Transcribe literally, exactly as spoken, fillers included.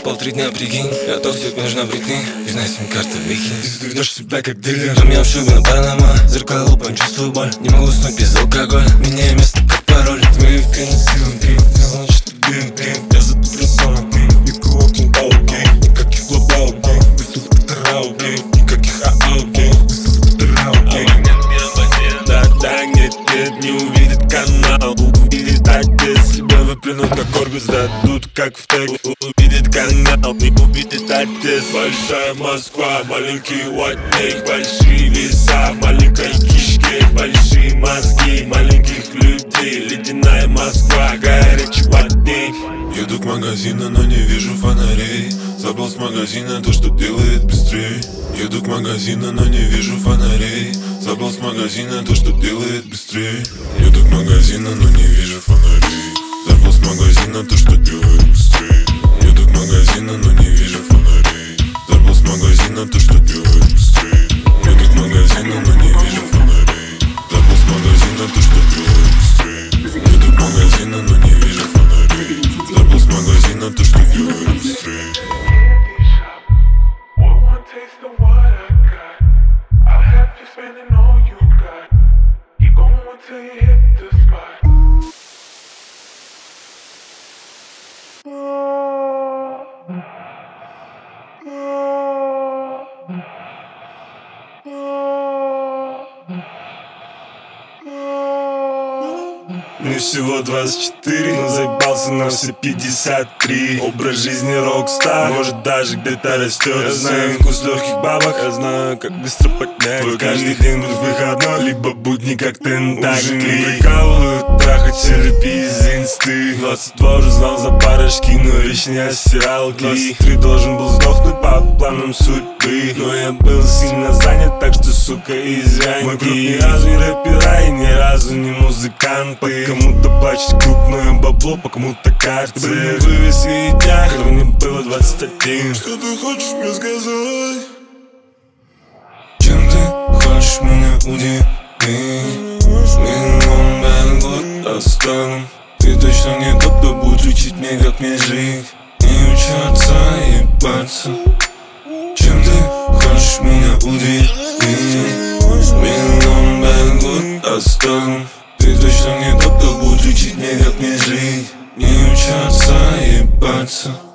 спал три дня, прикинь. Готов тебе нужна бритни, и знай, сим-карта выкинь. Ты ведешь себя как дилер. У меня в шубе на Панама, зеркало лупом, чувствую боль. Не могу уснуть без алкоголя, меняю место как пароль. Твои финансировки, значит ты бим, бим. Я за ту персону, никаких окин, окей. Никаких глобал, окей. Высыл в Петера, окей. Никаких АА, окей. Высыл в Петера, окей. Да, да, нет, нет, не увидит канал. Увидит отец, тебя выплюнут как Орбис, дадут как в тег. Увидит канал, не увидит отец. Большая Москва, маленький ватник. Большие веса, маленькой кишки. Большие мозги, маленьких людей. Ледяная Москва, горячий ватник. Еду к магазину, но не вижу фонарей. Забрал с магазина то, что делает быстрее. Еду к магазину, но не вижу фонарей. Забрал с магазина то, что делает быстрее. Еду к магазину, но не вижу фонарей. Забрал с магазина то, что делает быстрее. Еду к магазину, но не вижу фонарей. Забрал с магазина то, что делает быстрее. Еду к магазину, но не вижу фонарей. Забрал с магазина то, что делает быстрее. Еду к магазину, но не вижу фонарей. Забрал с магазина то, что делает быстрее. Spending all you got, keep going till you hit the spot. Мне всего двадцать четыре, но заебался на все пятьдесят три. Образ жизни рок-стар, может даже где-то растет. Я знаю вкус легких бабок, я знаю как быстро поднять. Твой каждый день будет выходной, либо будни как тентакли. Уже не прикалывают, трахать селепи из инсты. Двадцать два уже знал за парочки, но речь не о стиралке. Двадцать три должен был сдохнуть по планам судьбы, но я был сильно занят, так что, сука, извини. Мой круг ни разу не рэпера и ни разу не музыканты. Кому-то плачет крупное бабло, по кому-то карты. Были вывески и дня, когда мне было двадцать один. Что ты хочешь мне сказать? Чем ты хочешь меня удивить? Минимум пять год оставим. Ты точно не тот, кто будет учить мне, как мне жить. Не учу отца ебаться. Чем ты хочешь меня удивить? Минимум пять год оставим. Ты точно не тот, кто будет учить мне, как мне жить. Не учу отца ебаться.